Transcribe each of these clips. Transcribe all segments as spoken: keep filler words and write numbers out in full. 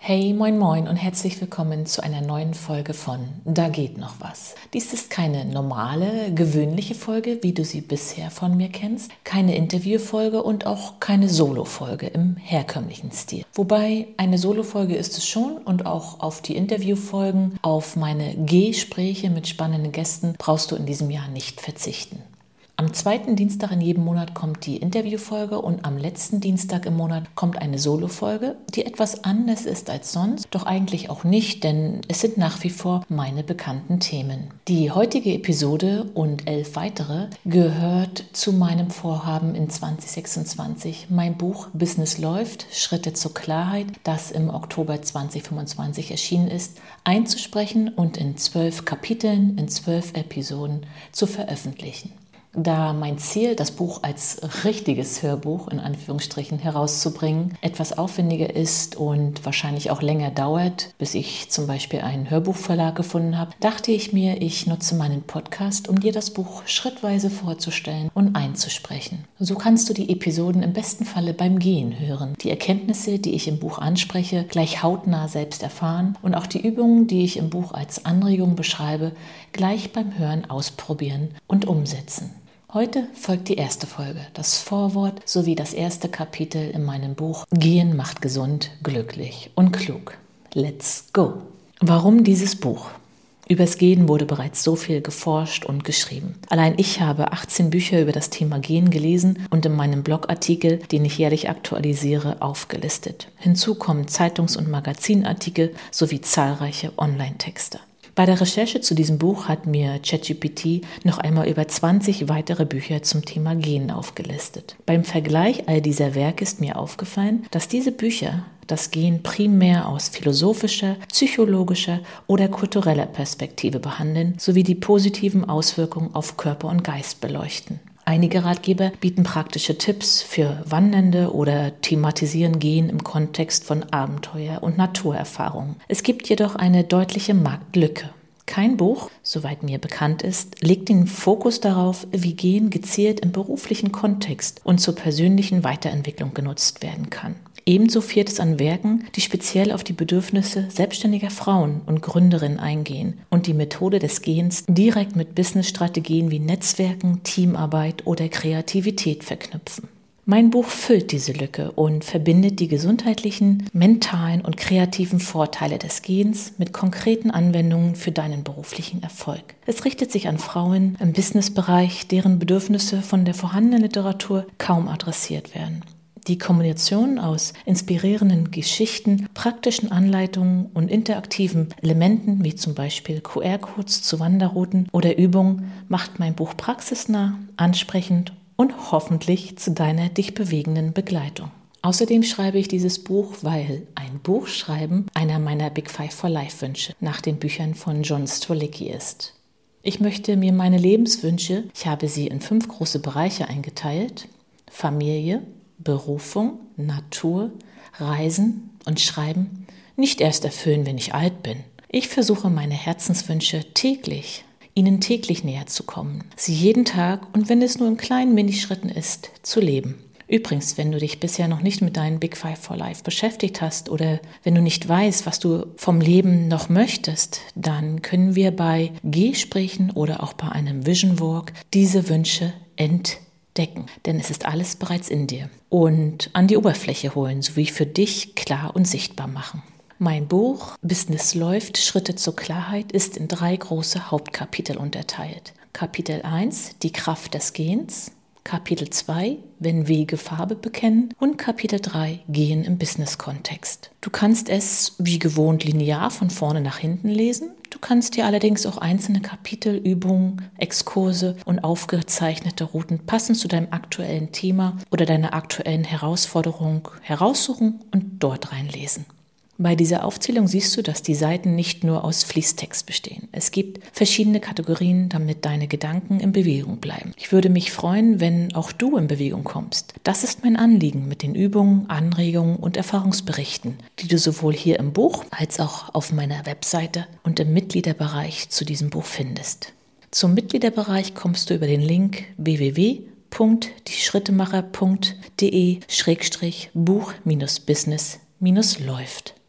Hey, moin moin und herzlich willkommen zu einer neuen Folge von Da geht noch was. Dies ist keine normale, gewöhnliche Folge, wie du sie bisher von mir kennst, keine Interviewfolge und auch keine Solo-Folge im herkömmlichen Stil. Wobei eine Solo-Folge ist es schon und auch auf die Interviewfolgen, auf meine Gespräche mit spannenden Gästen brauchst du in diesem Jahr nicht verzichten. Am zweiten Dienstag in jedem Monat kommt die Interviewfolge und am letzten Dienstag im Monat kommt eine Solo-Folge, die etwas anders ist als sonst, doch eigentlich auch nicht, denn es sind nach wie vor meine bekannten Themen. Die heutige Episode und elf weitere gehört zu meinem Vorhaben in zwanzig sechsundzwanzig, mein Buch Business läuft, Schritte zur Klarheit, das im Oktober zwanzig fünfundzwanzig erschienen ist, einzusprechen und in zwölf Kapiteln, in zwölf Episoden zu veröffentlichen. Da mein Ziel, das Buch als richtiges Hörbuch in Anführungsstrichen herauszubringen, etwas aufwendiger ist und wahrscheinlich auch länger dauert, bis ich zum Beispiel einen Hörbuchverlag gefunden habe, dachte ich mir, ich nutze meinen Podcast, um dir das Buch schrittweise vorzustellen und einzusprechen. So kannst du die Episoden im besten Falle beim Gehen hören, die Erkenntnisse, die ich im Buch anspreche, gleich hautnah selbst erfahren und auch die Übungen, die ich im Buch als Anregung beschreibe, gleich beim Hören ausprobieren und umsetzen. Heute folgt die erste Folge, das Vorwort sowie das erste Kapitel in meinem Buch Gehen macht gesund, glücklich und klug. Let's go! Warum dieses Buch? Übers Gehen wurde bereits so viel geforscht und geschrieben. Allein ich habe achtzehn Bücher über das Thema Gehen gelesen und in meinem Blogartikel, den ich jährlich aktualisiere, aufgelistet. Hinzu kommen Zeitungs- und Magazinartikel sowie zahlreiche Online-Texte. Bei der Recherche zu diesem Buch hat mir ChatGPT noch einmal über zwanzig weitere Bücher zum Thema Gehen aufgelistet. Beim Vergleich all dieser Werke ist mir aufgefallen, dass diese Bücher das Gehen primär aus philosophischer, psychologischer oder kultureller Perspektive behandeln, sowie die positiven Auswirkungen auf Körper und Geist beleuchten. Einige Ratgeber bieten praktische Tipps für Wandernde oder thematisieren Gehen im Kontext von Abenteuer und Naturerfahrungen. Es gibt jedoch eine deutliche Marktlücke. Kein Buch, soweit mir bekannt ist, legt den Fokus darauf, wie Gehen gezielt im beruflichen Kontext und zur persönlichen Weiterentwicklung genutzt werden kann. Ebenso fehlt es an Werken, die speziell auf die Bedürfnisse selbstständiger Frauen und Gründerinnen eingehen und die Methode des Gehens direkt mit Businessstrategien wie Netzwerken, Teamarbeit oder Kreativität verknüpfen. Mein Buch füllt diese Lücke und verbindet die gesundheitlichen, mentalen und kreativen Vorteile des Gehens mit konkreten Anwendungen für deinen beruflichen Erfolg. Es richtet sich an Frauen im Businessbereich, deren Bedürfnisse von der vorhandenen Literatur kaum adressiert werden. Die Kombination aus inspirierenden Geschichten, praktischen Anleitungen und interaktiven Elementen wie zum Beispiel Q R-Codes zu Wanderrouten oder Übungen macht mein Buch praxisnah, ansprechend und hoffentlich zu deiner dich bewegenden Begleitung. Außerdem schreibe ich dieses Buch, weil ein Buch schreiben einer meiner Big Five for Life Wünsche nach den Büchern von John Strzelecki ist. Ich möchte mir meine Lebenswünsche, ich habe sie in fünf große Bereiche eingeteilt: Familie, Berufung, Natur, Reisen und Schreiben nicht erst erfüllen, wenn ich alt bin. Ich versuche meine Herzenswünsche täglich, ihnen täglich näher zu kommen, sie jeden Tag und wenn es nur in kleinen Minischritten ist, zu leben. Übrigens, wenn du dich bisher noch nicht mit deinen Big Five for Life beschäftigt hast oder wenn du nicht weißt, was du vom Leben noch möchtest, dann können wir bei Gesprächen oder auch bei einem Vision Walk diese Wünsche entdecken. Decken, denn es ist alles bereits in dir und an die Oberfläche holen, sowie für dich klar und sichtbar machen. Mein Buch Business läuft, Schritte zur Klarheit ist in drei große Hauptkapitel unterteilt. Kapitel eins, die Kraft des Gehens, Kapitel zwei, wenn Wege Farbe bekennen und Kapitel drei, Gehen im Business-Kontext. Du kannst es wie gewohnt linear von vorne nach hinten lesen. Du kannst dir allerdings auch einzelne Kapitel, Übungen, Exkurse und aufgezeichnete Routen passend zu deinem aktuellen Thema oder deiner aktuellen Herausforderung heraussuchen und dort reinlesen. Bei dieser Aufzählung siehst du, dass die Seiten nicht nur aus Fließtext bestehen. Es gibt verschiedene Kategorien, damit deine Gedanken in Bewegung bleiben. Ich würde mich freuen, wenn auch du in Bewegung kommst. Das ist mein Anliegen mit den Übungen, Anregungen und Erfahrungsberichten, die du sowohl hier im Buch als auch auf meiner Webseite und im Mitgliederbereich zu diesem Buch findest. Zum Mitgliederbereich kommst du über den Link w w w punkt die schrittemacher punkt de Schrägstrich Buch Business läuft.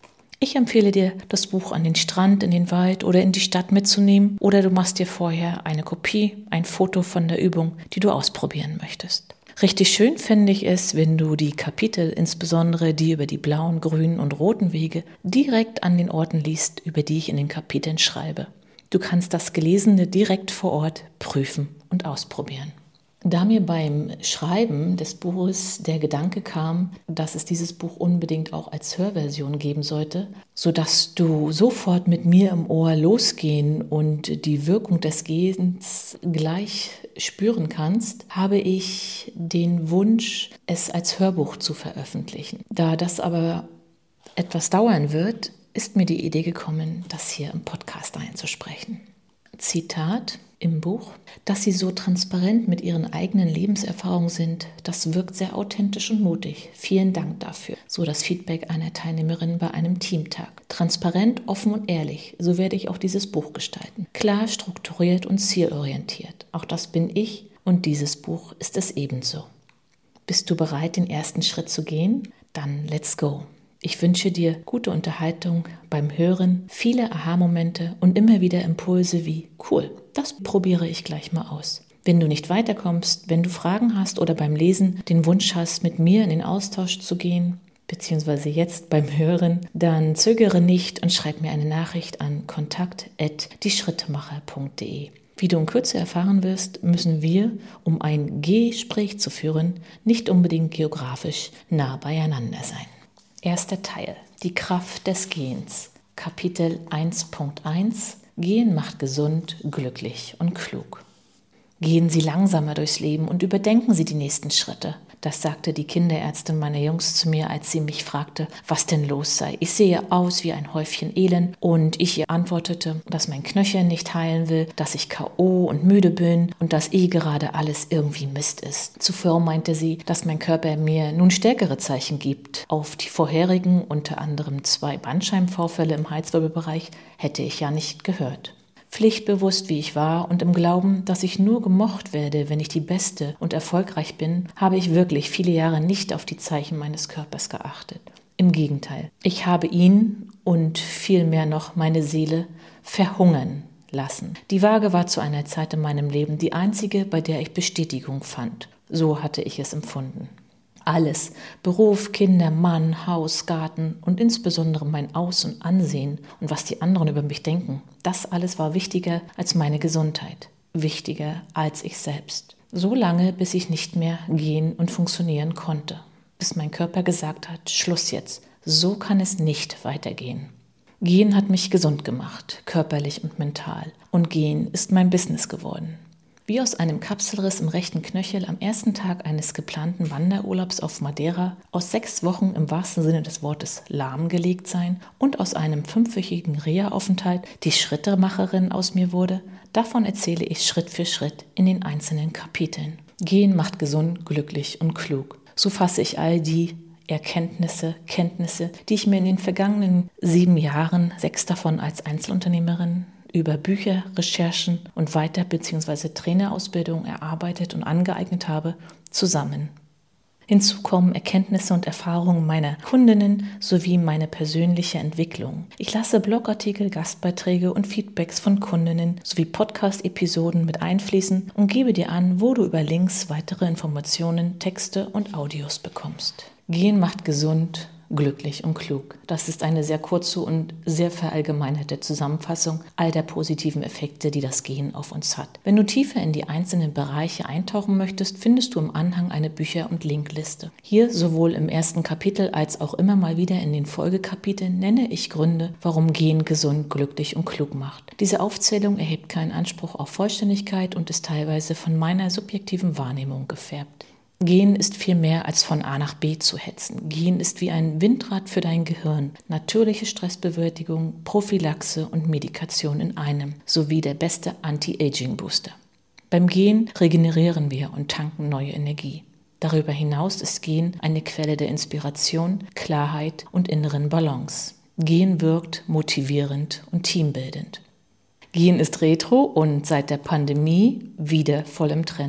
Ich empfehle dir, das Buch an den Strand, in den Wald oder in die Stadt mitzunehmen oder du machst dir vorher eine Kopie, ein Foto von der Übung, die du ausprobieren möchtest. Richtig schön finde ich es, wenn du die Kapitel, insbesondere die über die blauen, grünen und roten Wege, direkt an den Orten liest, über die ich in den Kapiteln schreibe. Du kannst das Gelesene direkt vor Ort prüfen und ausprobieren. Da mir beim Schreiben des Buches der Gedanke kam, dass es dieses Buch unbedingt auch als Hörversion geben sollte, sodass du sofort mit mir im Ohr losgehen und die Wirkung des Gehens gleich spüren kannst, habe ich den Wunsch, es als Hörbuch zu veröffentlichen. Da das aber etwas dauern wird, ist mir die Idee gekommen, das hier im Podcast einzusprechen. Zitat im Buch: Dass sie so transparent mit ihren eigenen Lebenserfahrungen sind, das wirkt sehr authentisch und mutig. Vielen Dank dafür. So das Feedback einer Teilnehmerin bei einem Teamtag. Transparent, offen und ehrlich, so werde ich auch dieses Buch gestalten. Klar, strukturiert und zielorientiert. Auch das bin ich und dieses Buch ist es ebenso. Bist du bereit, den ersten Schritt zu gehen? Dann let's go. Ich wünsche dir gute Unterhaltung beim Hören, viele Aha-Momente und immer wieder Impulse wie cool, das probiere ich gleich mal aus. Wenn du nicht weiterkommst, wenn du Fragen hast oder beim Lesen den Wunsch hast, mit mir in den Austausch zu gehen, beziehungsweise jetzt beim Hören, dann zögere nicht und schreib mir eine Nachricht an kontakt at dieschrittemacher punkt de. Wie du in Kürze erfahren wirst, müssen wir, um ein Gespräch zu führen, nicht unbedingt geografisch nah beieinander sein. Erster Teil, die Kraft des Gehens. Kapitel eins Punkt eins. Gehen macht gesund, glücklich und klug. Gehen Sie langsamer durchs Leben und überdenken Sie die nächsten Schritte. Das sagte die Kinderärztin meiner Jungs zu mir, als sie mich fragte, was denn los sei. Ich sehe aus wie ein Häufchen Elend und ich ihr antwortete, dass mein Knöchel nicht heilen will, dass ich K O und müde bin und dass eh gerade alles irgendwie Mist ist. Zuvor meinte sie, dass mein Körper mir nun stärkere Zeichen gibt. Auf die vorherigen, unter anderem zwei Bandscheibenvorfälle im Halswirbelbereich, hätte ich ja nicht gehört. Pflichtbewusst wie ich war und im Glauben, dass ich nur gemocht werde, wenn ich die Beste und erfolgreich bin, habe ich wirklich viele Jahre nicht auf die Zeichen meines Körpers geachtet. Im Gegenteil, ich habe ihn und vielmehr noch meine Seele verhungern lassen. Die Waage war zu einer Zeit in meinem Leben die einzige, bei der ich Bestätigung fand. So hatte ich es empfunden. Alles, Beruf, Kinder, Mann, Haus, Garten und insbesondere mein Aus- und Ansehen und was die anderen über mich denken, das alles war wichtiger als meine Gesundheit, wichtiger als ich selbst. So lange, bis ich nicht mehr gehen und funktionieren konnte, bis mein Körper gesagt hat, Schluss jetzt, so kann es nicht weitergehen. Gehen hat mich gesund gemacht, körperlich und mental, und Gehen ist mein Business geworden. Wie aus einem Kapselriss im rechten Knöchel am ersten Tag eines geplanten Wanderurlaubs auf Madeira, aus sechs Wochen im wahrsten Sinne des Wortes lahmgelegt sein und aus einem fünfwöchigen Reha-Aufenthalt die Schrittemacherin aus mir wurde, davon erzähle ich Schritt für Schritt in den einzelnen Kapiteln. Gehen macht gesund, glücklich und klug. So fasse ich all die Erkenntnisse, Kenntnisse, die ich mir in den vergangenen sieben Jahren, sechs davon als Einzelunternehmerin, über Bücher, Recherchen und Weiter- bzw. Trainerausbildung erarbeitet und angeeignet habe, zusammen. Hinzu kommen Erkenntnisse und Erfahrungen meiner Kundinnen sowie meine persönliche Entwicklung. Ich lasse Blogartikel, Gastbeiträge und Feedbacks von Kundinnen sowie Podcast-Episoden mit einfließen und gebe dir an, wo du über Links weitere Informationen, Texte und Audios bekommst. Gehen macht gesund, glücklich und klug. Das ist eine sehr kurze und sehr verallgemeinerte Zusammenfassung all der positiven Effekte, die das Gehen auf uns hat. Wenn du tiefer in die einzelnen Bereiche eintauchen möchtest, findest du im Anhang eine Bücher- und Linkliste. Hier sowohl im ersten Kapitel als auch immer mal wieder in den Folgekapiteln nenne ich Gründe, warum Gehen gesund, glücklich und klug macht. Diese Aufzählung erhebt keinen Anspruch auf Vollständigkeit und ist teilweise von meiner subjektiven Wahrnehmung gefärbt. Gehen ist viel mehr als von A nach B zu hetzen. Gehen ist wie ein Windrad für dein Gehirn. Natürliche Stressbewältigung, Prophylaxe und Medikation in einem, sowie der beste Anti-Aging-Booster. Beim Gehen regenerieren wir und tanken neue Energie. Darüber hinaus ist Gehen eine Quelle der Inspiration, Klarheit und inneren Balance. Gehen wirkt motivierend und teambildend. Gehen ist retro und seit der Pandemie wieder voll im Trend.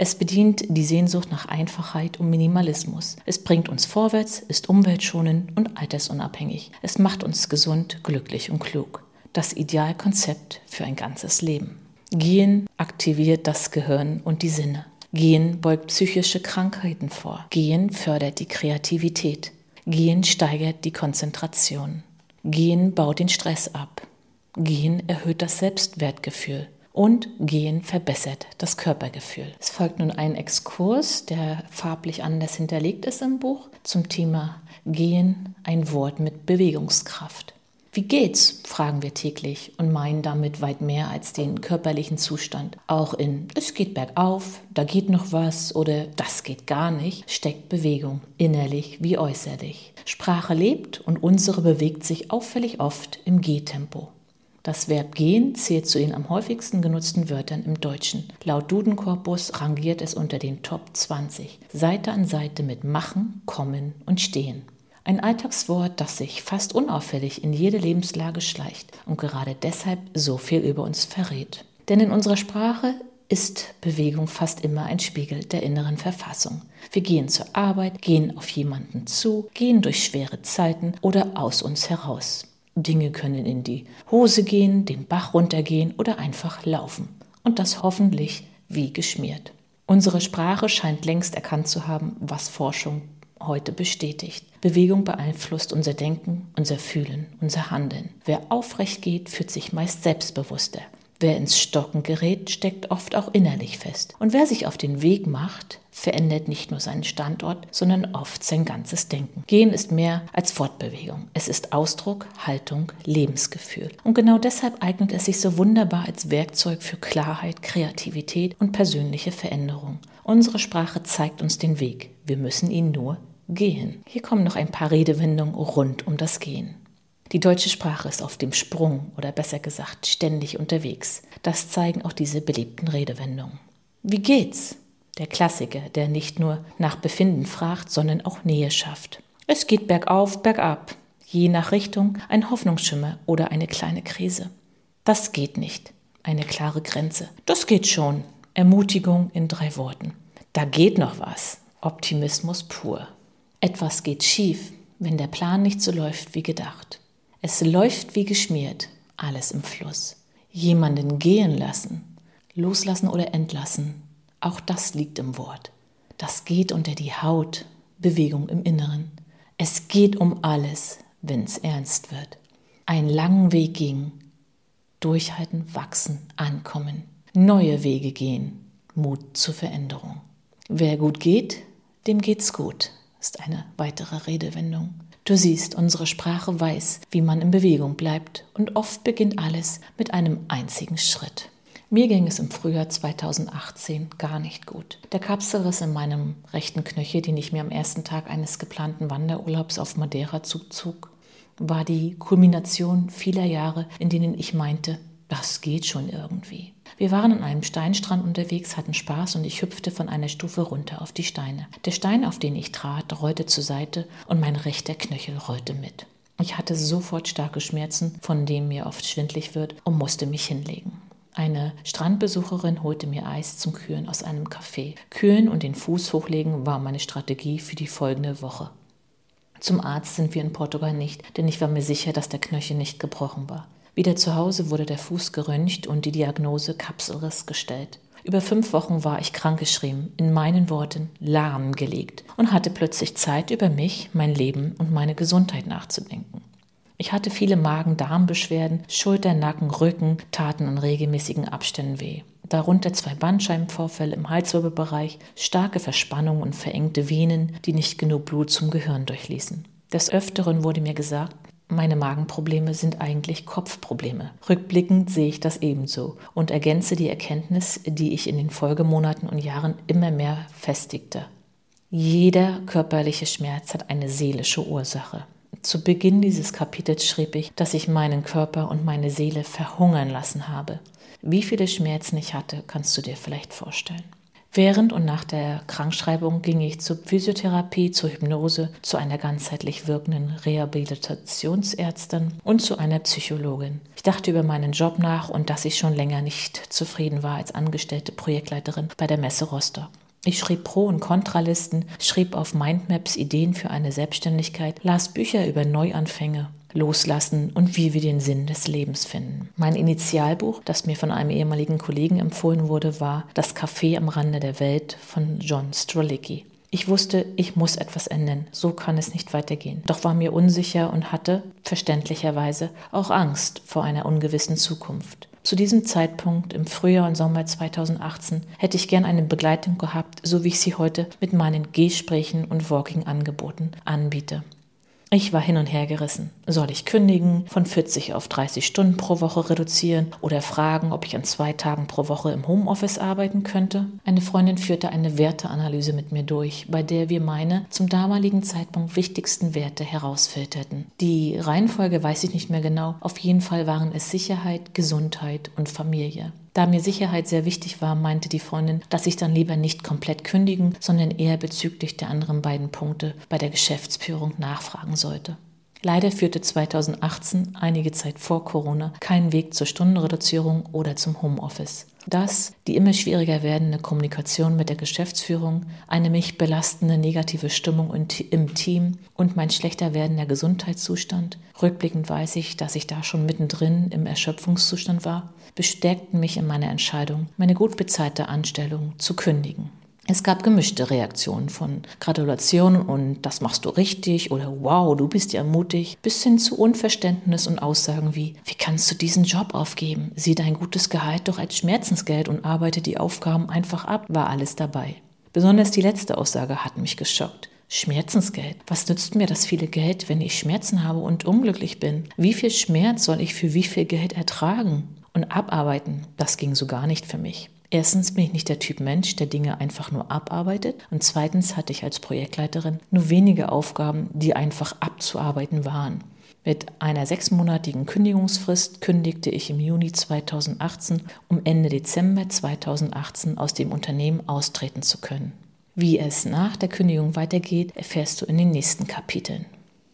Es bedient die Sehnsucht nach Einfachheit und Minimalismus. Es bringt uns vorwärts, ist umweltschonend und altersunabhängig. Es macht uns gesund, glücklich und klug. Das Idealkonzept für ein ganzes Leben. Gehen aktiviert das Gehirn und die Sinne. Gehen beugt psychische Krankheiten vor. Gehen fördert die Kreativität. Gehen steigert die Konzentration. Gehen baut den Stress ab. Gehen erhöht das Selbstwertgefühl. Und Gehen verbessert das Körpergefühl. Es folgt nun ein Exkurs, der farblich anders hinterlegt ist im Buch, zum Thema Gehen, ein Wort mit Bewegungskraft. Wie geht's? Fragen wir täglich und meinen damit weit mehr als den körperlichen Zustand. Auch in es geht bergauf, da geht noch was oder das geht gar nicht, steckt Bewegung, innerlich wie äußerlich. Sprache lebt und unsere bewegt sich auffällig oft im Gehtempo. Das Verb gehen zählt zu den am häufigsten genutzten Wörtern im Deutschen. Laut Duden-Korpus rangiert es unter den Top zwanzig, Seite an Seite mit machen, kommen und stehen. Ein Alltagswort, das sich fast unauffällig in jede Lebenslage schleicht und gerade deshalb so viel über uns verrät. Denn in unserer Sprache ist Bewegung fast immer ein Spiegel der inneren Verfassung. Wir gehen zur Arbeit, gehen auf jemanden zu, gehen durch schwere Zeiten oder aus uns heraus. Dinge können in die Hose gehen, den Bach runtergehen oder einfach laufen. Und das hoffentlich wie geschmiert. Unsere Sprache scheint längst erkannt zu haben, was Forschung heute bestätigt. Bewegung beeinflusst unser Denken, unser Fühlen, unser Handeln. Wer aufrecht geht, fühlt sich meist selbstbewusster. Wer ins Stocken gerät, steckt oft auch innerlich fest. Und wer sich auf den Weg macht, verändert nicht nur seinen Standort, sondern oft sein ganzes Denken. Gehen ist mehr als Fortbewegung. Es ist Ausdruck, Haltung, Lebensgefühl. Und genau deshalb eignet es sich so wunderbar als Werkzeug für Klarheit, Kreativität und persönliche Veränderung. Unsere Sprache zeigt uns den Weg. Wir müssen ihn nur gehen. Hier kommen noch ein paar Redewendungen rund um das Gehen. Die deutsche Sprache ist auf dem Sprung oder besser gesagt ständig unterwegs. Das zeigen auch diese beliebten Redewendungen. Wie geht's? Der Klassiker, der nicht nur nach Befinden fragt, sondern auch Nähe schafft. Es geht bergauf, bergab. Je nach Richtung ein Hoffnungsschimmer oder eine kleine Krise. Das geht nicht. Eine klare Grenze. Das geht schon. Ermutigung in drei Worten. Da geht noch was. Optimismus pur. Etwas geht schief, wenn der Plan nicht so läuft wie gedacht. Es läuft wie geschmiert, alles im Fluss. Jemanden gehen lassen, loslassen oder entlassen, auch das liegt im Wort. Das geht unter die Haut, Bewegung im Inneren. Es geht um alles, wenn's ernst wird. Einen langen Weg ging, durchhalten, wachsen, ankommen. Neue Wege gehen, Mut zur Veränderung. Wer gut geht, dem geht's gut, ist eine weitere Redewendung. Du siehst, unsere Sprache weiß, wie man in Bewegung bleibt und oft beginnt alles mit einem einzigen Schritt. Mir ging es im Frühjahr zweitausendachtzehn gar nicht gut. Der Kapselriss in meinem rechten Knöchel, den ich mir am ersten Tag eines geplanten Wanderurlaubs auf Madeira zuzog, war die Kulmination vieler Jahre, in denen ich meinte, das geht schon irgendwie. Wir waren an einem Steinstrand unterwegs, hatten Spaß und ich hüpfte von einer Stufe runter auf die Steine. Der Stein, auf den ich trat, rollte zur Seite und mein rechter Knöchel rollte mit. Ich hatte sofort starke Schmerzen, von denen mir oft schwindlig wird, und musste mich hinlegen. Eine Strandbesucherin holte mir Eis zum Kühlen aus einem Café. Kühlen und den Fuß hochlegen war meine Strategie für die folgende Woche. Zum Arzt sind wir in Portugal nicht, denn ich war mir sicher, dass der Knöchel nicht gebrochen war. Wieder zu Hause wurde der Fuß geröntgt und die Diagnose Kapselriss gestellt. Über fünf Wochen war ich krankgeschrieben, in meinen Worten lahmgelegt und hatte plötzlich Zeit, über mich, mein Leben und meine Gesundheit nachzudenken. Ich hatte viele Magen-Darm-Beschwerden, Schulter, Nacken, Rücken taten in regelmäßigen Abständen weh. Darunter zwei Bandscheibenvorfälle im Halswirbelbereich, starke Verspannungen und verengte Venen, die nicht genug Blut zum Gehirn durchließen. Des Öfteren wurde mir gesagt, meine Magenprobleme sind eigentlich Kopfprobleme. Rückblickend sehe ich das ebenso und ergänze die Erkenntnis, die ich in den Folgemonaten und Jahren immer mehr festigte. Jeder körperliche Schmerz hat eine seelische Ursache. Zu Beginn dieses Kapitels schrieb ich, dass ich meinen Körper und meine Seele verhungern lassen habe. Wie viele Schmerzen ich hatte, kannst du dir vielleicht vorstellen. Während und nach der Krankschreibung ging ich zur Physiotherapie, zur Hypnose, zu einer ganzheitlich wirkenden Rehabilitationsärztin und zu einer Psychologin. Ich dachte über meinen Job nach und dass ich schon länger nicht zufrieden war als angestellte Projektleiterin bei der Messe Rostock. Ich schrieb Pro- und Kontralisten, schrieb auf Mindmaps Ideen für eine Selbstständigkeit, las Bücher über Neuanfänge, Loslassen und wie wir den Sinn des Lebens finden. Mein Initialbuch, das mir von einem ehemaligen Kollegen empfohlen wurde, war Das Café am Rande der Welt von John Strzelecki. Ich wusste, ich muss etwas ändern, so kann es nicht weitergehen. Doch war mir unsicher und hatte, verständlicherweise, auch Angst vor einer ungewissen Zukunft. Zu diesem Zeitpunkt, im Frühjahr und Sommer zweitausendachtzehn, hätte ich gern eine Begleitung gehabt, so wie ich sie heute mit meinen Gesprächen und Walking-Angeboten anbiete. Ich war hin und her gerissen. Soll ich kündigen, von vierzig auf dreißig Stunden pro Woche reduzieren oder fragen, ob ich an zwei Tagen pro Woche im Homeoffice arbeiten könnte? Eine Freundin führte eine Werteanalyse mit mir durch, bei der wir meine zum damaligen Zeitpunkt wichtigsten Werte herausfilterten. Die Reihenfolge weiß ich nicht mehr genau, auf jeden Fall waren es Sicherheit, Gesundheit und Familie. Da mir Sicherheit sehr wichtig war, meinte die Freundin, dass ich dann lieber nicht komplett kündigen, sondern eher bezüglich der anderen beiden Punkte bei der Geschäftsführung nachfragen sollte. Leider führte zweitausendachtzehn, einige Zeit vor Corona, kein Weg zur Stundenreduzierung oder zum Homeoffice. Das, die immer schwieriger werdende Kommunikation mit der Geschäftsführung, eine mich belastende negative Stimmung im Team und mein schlechter werdender Gesundheitszustand, rückblickend weiß ich, dass ich da schon mittendrin im Erschöpfungszustand war, bestärkten mich in meiner Entscheidung, meine gut bezahlte Anstellung zu kündigen. Es gab gemischte Reaktionen von Gratulation und das machst du richtig oder wow, du bist ja mutig, bis hin zu Unverständnis und Aussagen wie, wie kannst du diesen Job aufgeben? Sieh dein gutes Gehalt doch als Schmerzensgeld und arbeite die Aufgaben einfach ab, war alles dabei. Besonders die letzte Aussage hat mich geschockt. Schmerzensgeld. Was nützt mir das viele Geld, wenn ich Schmerzen habe und unglücklich bin? Wie viel Schmerz soll ich für wie viel Geld ertragen? Und abarbeiten, das ging so gar nicht für mich. Erstens bin ich nicht der Typ Mensch, der Dinge einfach nur abarbeitet. Und zweitens hatte ich als Projektleiterin nur wenige Aufgaben, die einfach abzuarbeiten waren. Mit einer sechsmonatigen Kündigungsfrist kündigte ich im Juni zweitausendachtzehn, um Ende Dezember zweitausendachtzehn aus dem Unternehmen austreten zu können. Wie es nach der Kündigung weitergeht, erfährst du in den nächsten Kapiteln.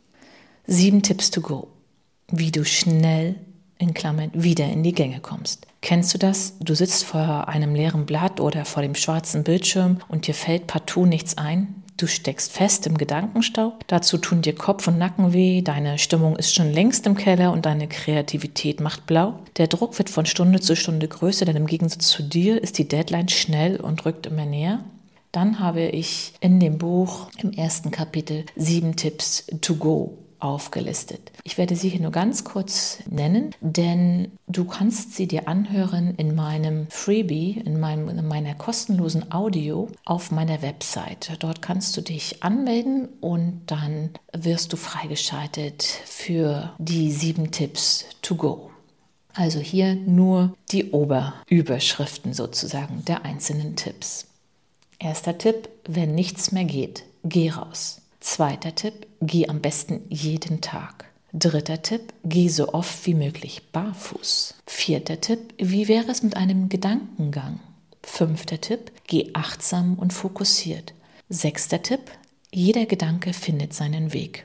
Sieben Tipps to go. Wie du schnell in Klammern wieder in die Gänge kommst. Kennst du das? Du sitzt vor einem leeren Blatt oder vor dem schwarzen Bildschirm und dir fällt partout nichts ein. Du steckst fest im Gedankenstau. Dazu tun dir Kopf und Nacken weh. Deine Stimmung ist schon längst im Keller und deine Kreativität macht blau. Der Druck wird von Stunde zu Stunde größer, denn im Gegensatz zu dir ist die Deadline schnell und rückt immer näher. Dann habe ich in dem Buch im ersten Kapitel sieben Tipps to go aufgelistet. Ich werde sie hier nur ganz kurz nennen, denn du kannst sie dir anhören in meinem Freebie, in, meinem, in meiner kostenlosen Audio auf meiner Website. Dort kannst du dich anmelden und dann wirst du freigeschaltet für die sieben Tipps to go. Also hier nur die Oberüberschriften sozusagen der einzelnen Tipps. Erster Tipp, wenn nichts mehr geht, geh raus. Zweiter Tipp, geh am besten jeden Tag. Dritter Tipp, geh so oft wie möglich barfuß. Vierter Tipp, wie wäre es mit einem Gedankengang? Fünfter Tipp, geh achtsam und fokussiert. Sechster Tipp, jeder Gedanke findet seinen Weg.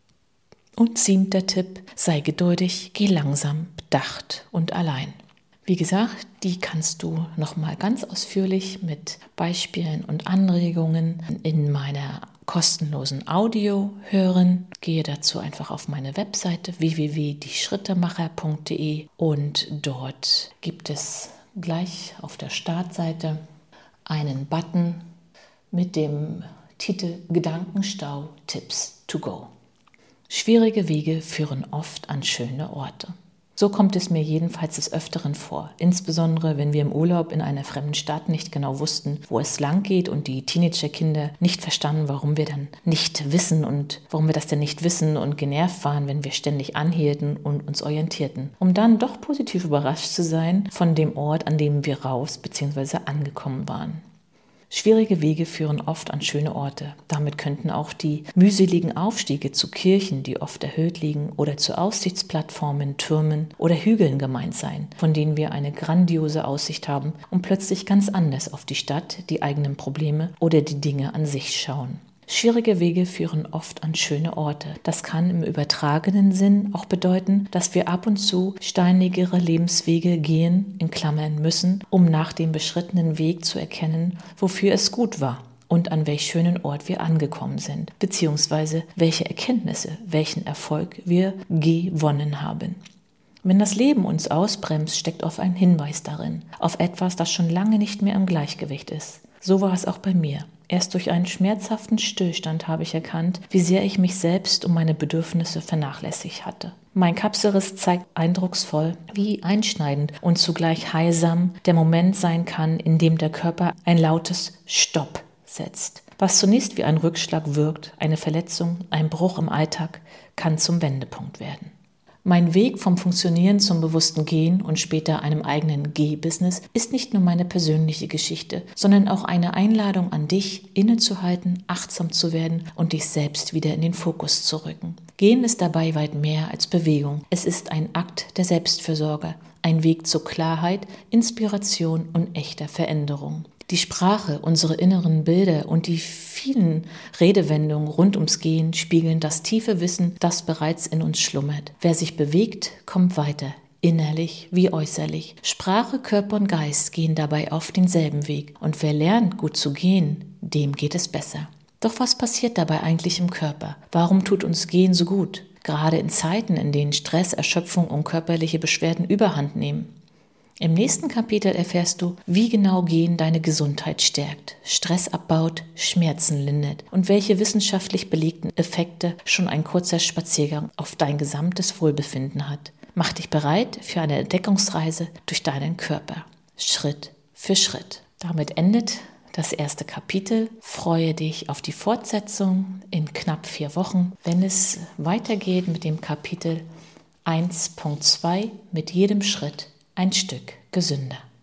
Und siebter Tipp, sei geduldig, geh langsam, bedacht und allein. Wie gesagt, die kannst du nochmal ganz ausführlich mit Beispielen und Anregungen in meiner kostenlosen Audio hören. Gehe dazu einfach auf meine Webseite w w w punkt die schrittemacher punkt d e und dort gibt es gleich auf der Startseite einen Button mit dem Titel Gedankenstau Tipps to go. Schwierige Wege führen oft an schöne Orte. So kommt es mir jedenfalls des Öfteren vor, insbesondere wenn wir im Urlaub in einer fremden Stadt nicht genau wussten, wo es lang geht und die Teenagerkinder nicht verstanden, warum wir dann nicht wissen und warum wir das denn nicht wissen und genervt waren, wenn wir ständig anhielten und uns orientierten, um dann doch positiv überrascht zu sein von dem Ort, an dem wir raus bzw. angekommen waren. Schwierige Wege führen oft an schöne Orte. Damit könnten auch die mühseligen Aufstiege zu Kirchen, die oft erhöht liegen, oder zu Aussichtsplattformen, Türmen oder Hügeln gemeint sein, von denen wir eine grandiose Aussicht haben und plötzlich ganz anders auf die Stadt, die eigenen Probleme oder die Dinge an sich schauen. Schwierige Wege führen oft an schöne Orte. Das kann im übertragenen Sinn auch bedeuten, dass wir ab und zu steinigere Lebenswege gehen, in Klammern müssen, um nach dem beschrittenen Weg zu erkennen, wofür es gut war und an welch schönen Ort wir angekommen sind, beziehungsweise welche Erkenntnisse, welchen Erfolg wir gewonnen haben. Wenn das Leben uns ausbremst, steckt oft ein Hinweis darin, auf etwas, das schon lange nicht mehr im Gleichgewicht ist. So war es auch bei mir. Erst durch einen schmerzhaften Stillstand habe ich erkannt, wie sehr ich mich selbst und meine Bedürfnisse vernachlässigt hatte. Mein Kapselriss zeigt eindrucksvoll, wie einschneidend und zugleich heilsam der Moment sein kann, in dem der Körper ein lautes Stopp setzt. Was zunächst wie ein Rückschlag wirkt, eine Verletzung, ein Bruch im Alltag, kann zum Wendepunkt werden. Mein Weg vom Funktionieren zum bewussten Gehen und später einem eigenen Geh-Business ist nicht nur meine persönliche Geschichte, sondern auch eine Einladung an dich, innezuhalten, achtsam zu werden und dich selbst wieder in den Fokus zu rücken. Gehen ist dabei weit mehr als Bewegung. Es ist ein Akt der Selbstfürsorge, ein Weg zur Klarheit, Inspiration und echter Veränderung. Die Sprache, unsere inneren Bilder und die vielen Redewendungen rund ums Gehen spiegeln das tiefe Wissen, das bereits in uns schlummert. Wer sich bewegt, kommt weiter, innerlich wie äußerlich. Sprache, Körper und Geist gehen dabei oft denselben Weg. Und wer lernt, gut zu gehen, dem geht es besser. Doch was passiert dabei eigentlich im Körper? Warum tut uns Gehen so gut? Gerade in Zeiten, in denen Stress, Erschöpfung und körperliche Beschwerden Überhand nehmen. Im nächsten Kapitel erfährst du, wie genau Gehen deine Gesundheit stärkt, Stress abbaut, Schmerzen lindert und welche wissenschaftlich belegten Effekte schon ein kurzer Spaziergang auf dein gesamtes Wohlbefinden hat. Mach dich bereit für eine Entdeckungsreise durch deinen Körper, Schritt für Schritt. Damit endet das erste Kapitel. Freue dich auf die Fortsetzung in knapp vier Wochen, wenn es weitergeht mit dem Kapitel eins Punkt zwei mit jedem Schritt ein Stück gesünder.